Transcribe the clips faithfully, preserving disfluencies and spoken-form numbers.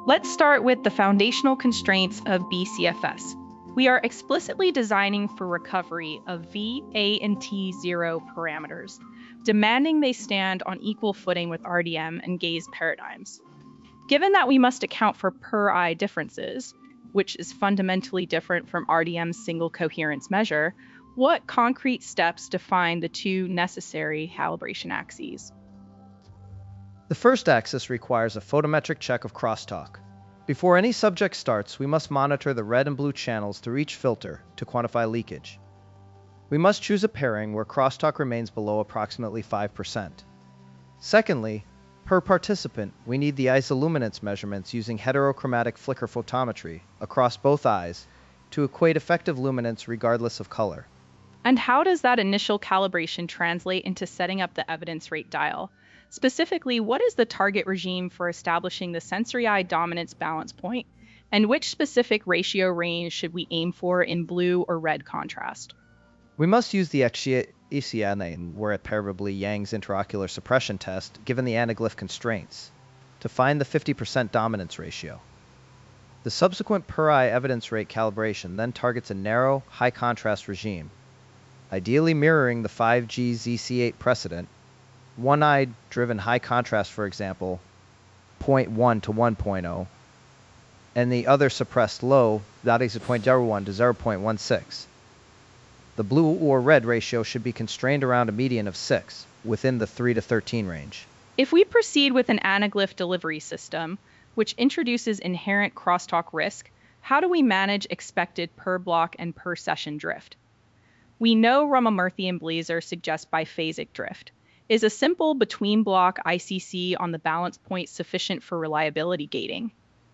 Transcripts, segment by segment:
Let's start with the foundational constraints of B C F S. We are explicitly designing for recovery of V, A, and T zero parameters, demanding they stand on equal footing with R D M and gaze paradigms. Given that we must account for per-eye differences, which is fundamentally different from R D M's single coherence measure, what concrete steps define the two necessary calibration axes? The first axis requires a photometric check of crosstalk. Before any subject starts, we must monitor the red and blue channels through each filter to quantify leakage. We must choose a pairing where crosstalk remains below approximately five percent. Secondly, per participant, we need the isoluminance measurements using heterochromatic flicker photometry across both eyes to equate effective luminance regardless of color. And how does that initial calibration translate into setting up the evidence rate dial? Specifically, what is the target regime for establishing the sensory eye dominance balance point, and which specific ratio range should we aim for in blue or red contrast? We must use the Xiane, where preferably Yang's intraocular suppression test, given the anaglyph constraints, to find the fifty percent dominance ratio. The subsequent per-eye evidence rate calibration then targets a narrow, high-contrast regime, ideally mirroring the five G Z C eight precedent. One-eyed driven high contrast, for example, zero point one to one point zero, and the other suppressed low, that is zero point zero one to zero point one six. The blue or red ratio should be constrained around a median of six, within the three to thirteen range. If we proceed with an anaglyph delivery system, which introduces inherent crosstalk risk, how do we manage expected per block and per session drift? We know Ramamurthy and Blazer suggest biphasic drift. Is a simple between-block I C C on the balance point sufficient for reliability gating?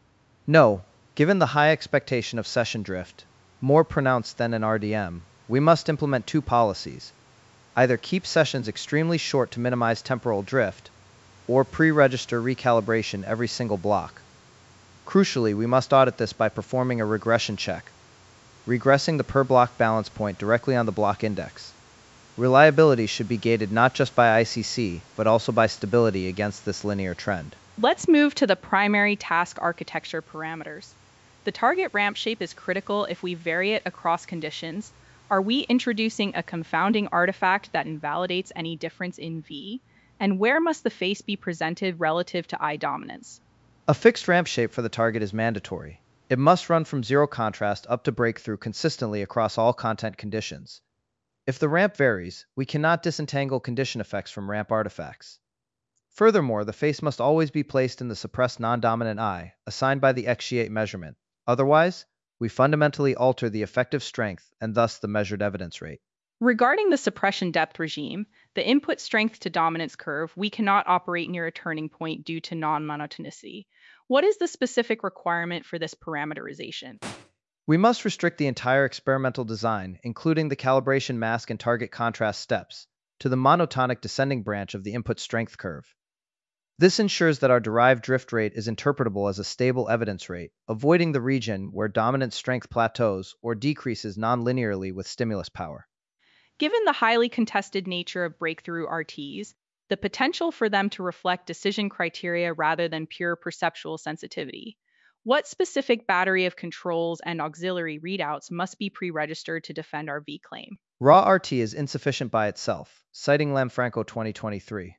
No, given the high expectation of session drift, more pronounced than in R D M, we must implement two policies. Either keep sessions extremely short to minimize temporal drift, or pre-register recalibration every single block. Crucially, we must audit this by performing a regression check, regressing the per-block balance point directly on the block index. Reliability should be gated not just by I C C, but also by stability against this linear trend. Let's move to the primary task architecture parameters. The target ramp shape is critical if we vary it across conditions. Are we introducing a confounding artifact that invalidates any difference in V? And where must the face be presented relative to eye dominance? A fixed ramp shape for the target is mandatory. It must run from zero contrast up to breakthrough consistently across all content conditions. If the ramp varies, we cannot disentangle condition effects from ramp artifacts. Furthermore, the face must always be placed in the suppressed non-dominant eye, assigned by the Xiane measurement. Otherwise, we fundamentally alter the effective strength and thus the measured evidence rate. Regarding the suppression depth regime, the input strength to dominance curve, we cannot operate near a turning point due to non-monotonicity. What is the specific requirement for this parameterization? We must restrict the entire experimental design, including the calibration mask and target contrast steps, to the monotonic descending branch of the input strength curve. This ensures that our derived drift rate is interpretable as a stable evidence rate, avoiding the region where dominant strength plateaus or decreases non-linearly with stimulus power. Given the highly contested nature of breakthrough R Ts, the potential for them to reflect decision criteria rather than pure perceptual sensitivity, what specific battery of controls and auxiliary readouts must be pre-registered to defend our V claim? Raw R T is insufficient by itself, citing Lanfranco twenty twenty-three.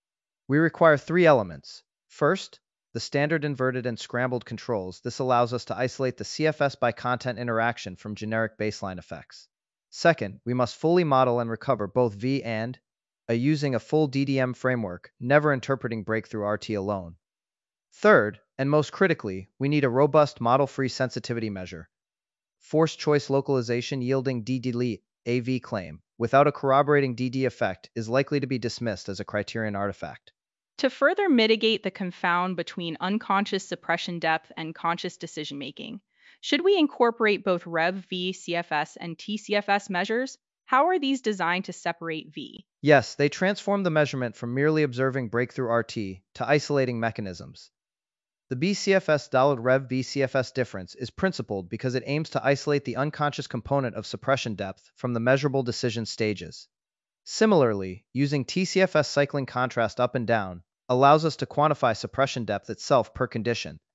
We require three elements. First, the standard inverted and scrambled controls. This allows us to isolate the C F S by content interaction from generic baseline effects. Second, we must fully model and recover both V and A using a full D D M framework, never interpreting breakthrough R T alone. Third, and most critically, we need a robust model-free sensitivity measure. Forced choice localization yielding D-delete A V claim without a corroborating D D effect is likely to be dismissed as a criterion artifact. To further mitigate the confound between unconscious suppression depth and conscious decision-making, should we incorporate both Rev-V C F S and T C F S measures? How are these designed to separate V? Yes, they transform the measurement from merely observing breakthrough R T to isolating mechanisms. The B C F S-Rev-V C F S difference is principled because it aims to isolate the unconscious component of suppression depth from the measurable decision stages. Similarly, using T C F S cycling contrast up and down allows us to quantify suppression depth itself per condition,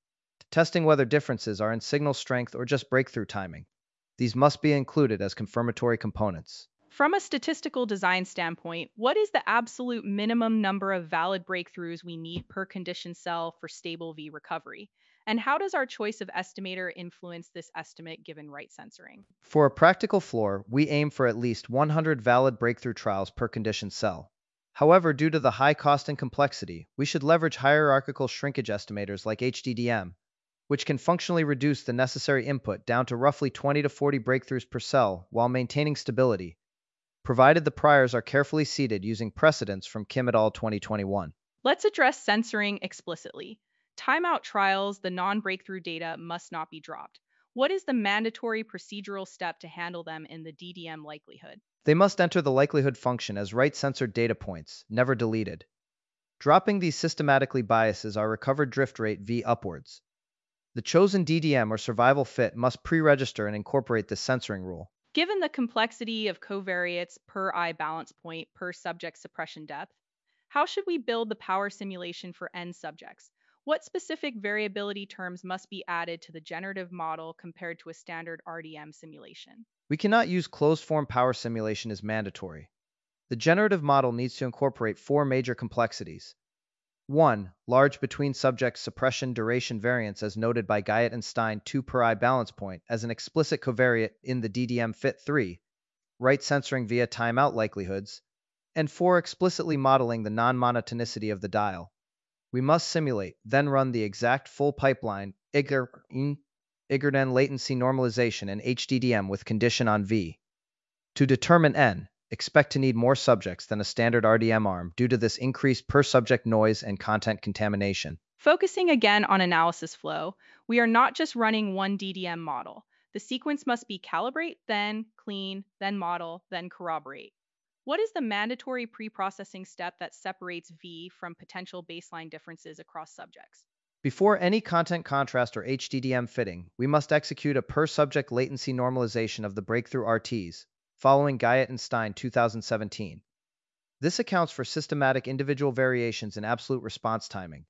testing whether differences are in signal strength or just breakthrough timing. These must be included as confirmatory components. From a statistical design standpoint, what is the absolute minimum number of valid breakthroughs we need per conditioned cell for stable V recovery? And how does our choice of estimator influence this estimate given right censoring? For a practical floor, we aim for at least one hundred valid breakthrough trials per conditioned cell. However, due to the high cost and complexity, we should leverage hierarchical shrinkage estimators like H D D M, which can functionally reduce the necessary input down to roughly twenty to forty breakthroughs per cell while maintaining stability, provided the priors are carefully seeded using precedents from Kim et al. twenty twenty-one. Let's address censoring explicitly. Timeout trials, the non-breakthrough data must not be dropped. What is the mandatory procedural step to handle them in the D D M likelihood? They must enter the likelihood function as right-censored data points, never deleted. Dropping these systematically biases our recovered drift rate V upwards. The chosen D D M or survival fit must pre-register and incorporate this censoring rule. Given the complexity of covariates per eye balance point per subject suppression depth, how should we build the power simulation for N subjects? What specific variability terms must be added to the generative model compared to a standard R D M simulation? We cannot use closed-form power simulation as mandatory. The generative model needs to incorporate four major complexities. one. Large between-subject suppression duration variance as noted by Guyot and Stein two per eye balance point as an explicit covariate in the D D M fit three. Right censoring via timeout likelihoods. And four. Explicitly modeling the non-monotonicity of the dial. We must simulate, then run the exact full pipeline, I G R N, I G R N latency normalization and H D D M with condition on V. To determine N, expect to need more subjects than a standard R D M arm due to this increased per-subject noise and content contamination. Focusing again on analysis flow, we are not just running one D D M model. The sequence must be calibrate, then clean, then model, then corroborate. What is the mandatory pre-processing step that separates V from potential baseline differences across subjects? Before any content contrast or H D D M fitting, we must execute a per-subject latency normalization of the breakthrough R Ts, following Guyot and Stein two thousand seventeen. This accounts for systematic individual variations in absolute response timing.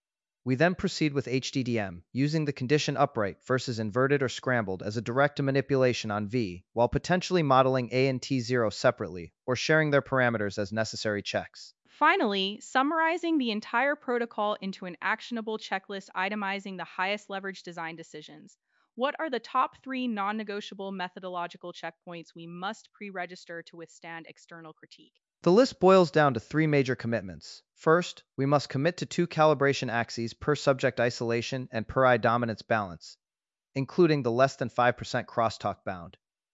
We then proceed with H D D M, using the condition upright versus inverted or scrambled as a direct manipulation on V, while potentially modeling A and T zero separately, or sharing their parameters as necessary checks. Finally, summarizing the entire protocol into an actionable checklist itemizing the highest leverage design decisions. What are the top three non-negotiable methodological checkpoints we must pre-register to withstand external critique? The list boils down to three major commitments. First, we must commit to two calibration axes per subject isolation and per eye dominance balance, including the less than five percent crosstalk bound.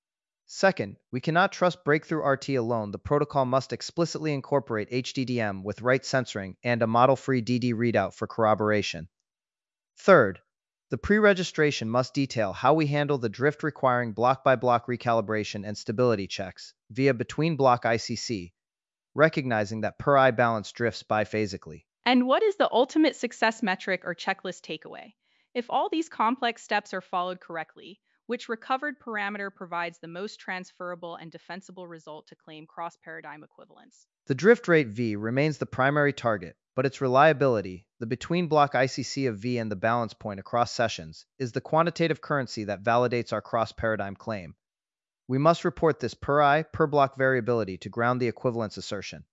Second, we cannot trust breakthrough R T alone. The protocol must explicitly incorporate H D D M with right censoring and a model-free D D readout for corroboration. Third, the pre-registration must detail how we handle the drift requiring block-by-block recalibration and stability checks via between-block I C C, recognizing that per-eye balance drifts biphasically. And what is the ultimate success metric or checklist takeaway? If all these complex steps are followed correctly, which recovered parameter provides the most transferable and defensible result to claim cross-paradigm equivalence? The drift rate V remains the primary target, but its reliability, the between-block I C C of V and the balance point across sessions, is the quantitative currency that validates our cross-paradigm claim. We must report this per-eye, per-block variability to ground the equivalence assertion.